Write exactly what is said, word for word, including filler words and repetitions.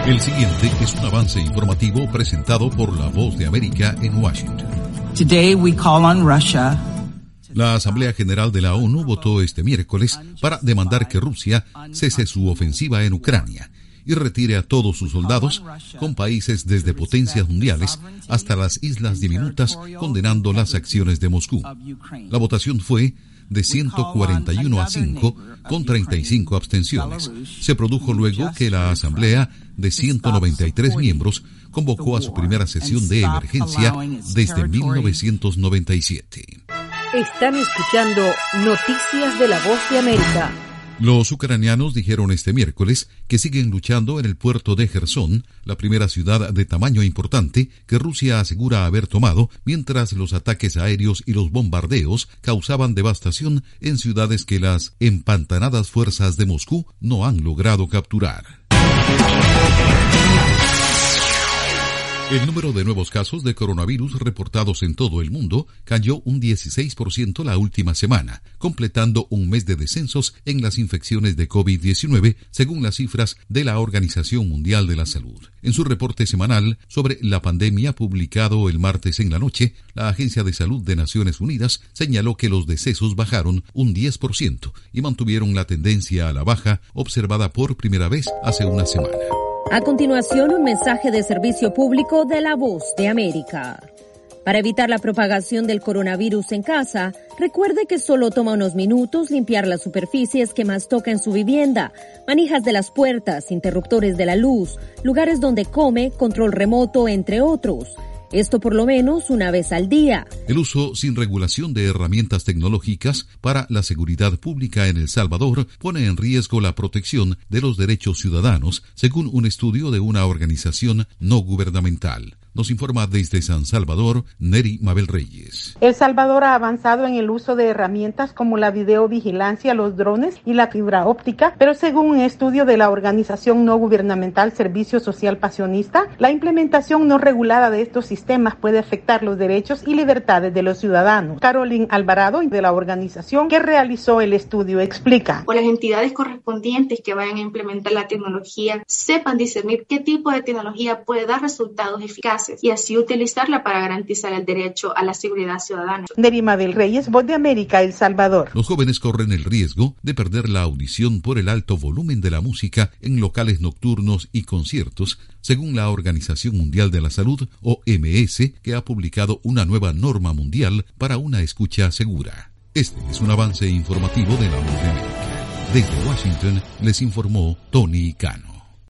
El siguiente es un avance informativo presentado por La Voz de América en Washington. Today we call on Russia. La Asamblea General de la ONU votó este miércoles para demandar que Rusia cese su ofensiva en Ucrania y retire a todos sus soldados, con países desde potencias mundiales hasta las islas diminutas condenando las acciones de Moscú. La votación fue de ciento cuarenta y uno a cinco, con treinta y cinco abstenciones. Se produjo luego que la Asamblea, de ciento noventa y tres miembros, convocó a su primera sesión de emergencia desde mil novecientos noventa y siete. Están escuchando Noticias de la Voz de América. Los ucranianos dijeron este miércoles que siguen luchando en el puerto de Jersón, la primera ciudad de tamaño importante que Rusia asegura haber tomado, mientras los ataques aéreos y los bombardeos causaban devastación en ciudades que las empantanadas fuerzas de Moscú no han logrado capturar. El número de nuevos casos de coronavirus reportados en todo el mundo cayó un dieciséis por ciento la última semana, completando un mes de descensos en las infecciones de COVID diecinueve, según las cifras de la Organización Mundial de la Salud. En su reporte semanal sobre la pandemia publicado el martes en la noche, la Agencia de Salud de Naciones Unidas señaló que los decesos bajaron un diez por ciento y mantuvieron la tendencia a la baja observada por primera vez hace una semana. A continuación, un mensaje de servicio público de La Voz de América. Para evitar la propagación del coronavirus en casa, recuerde que solo toma unos minutos limpiar las superficies que más toca en su vivienda, manijas de las puertas, interruptores de la luz, lugares donde come, control remoto, entre otros. Esto por lo menos una vez al día. El uso sin regulación de herramientas tecnológicas para la seguridad pública en El Salvador pone en riesgo la protección de los derechos ciudadanos, según un estudio de una organización no gubernamental. Nos informa desde San Salvador, Neri Mabel Reyes. El Salvador ha avanzado en el uso de herramientas como la videovigilancia, los drones y la fibra óptica, pero según un estudio de la organización no gubernamental Servicio Social Pasionista, la implementación no regulada de estos sistemas puede afectar los derechos y libertades de los ciudadanos. Caroline Alvarado, de la organización que realizó el estudio, explica. O las entidades correspondientes que vayan a implementar la tecnología sepan discernir qué tipo de tecnología puede dar resultados eficaces y así utilizarla para garantizar el derecho a la seguridad ciudadana. Nerima del Reyes, Voz de América, El Salvador. Los jóvenes corren el riesgo de perder la audición por el alto volumen de la música en locales nocturnos y conciertos, según la Organización Mundial de la Salud, O M S, que ha publicado una nueva norma mundial para una escucha segura. Este es un avance informativo de La Voz de América. Desde Washington les informó Tony Cano.